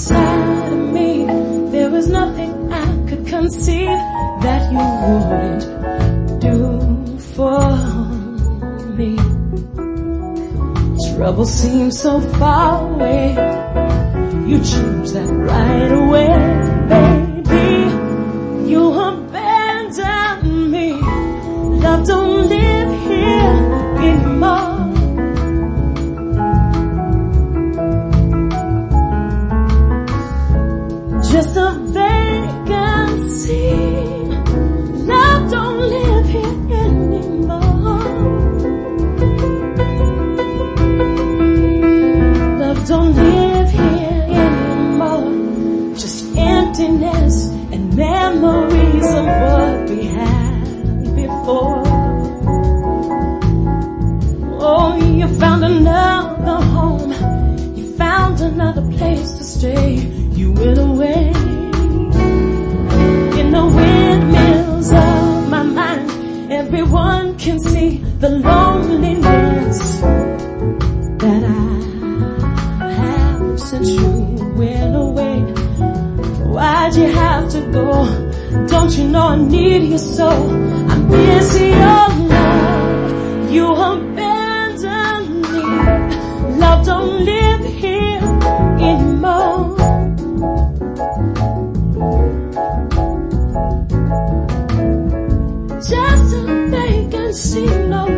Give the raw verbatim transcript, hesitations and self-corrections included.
inside of me, there was nothing I could conceive that you wouldn't do for me. Trouble seems so far away, you choose that right away, baby. You abandoned me. Love don't live here anymore. Just a vacancy. Love don't live here anymore. Love don't live here anymore. Just emptiness and memories of what we had before. Oh, you found another home. You found another place to stay. You went away in the windmills of my mind. Everyone can see the loneliness that I have since you went away. Why'd you have to go? Don't you know I need you so? I miss your love. You abandoned me. Love don't live here anymore. Just a vacancy, no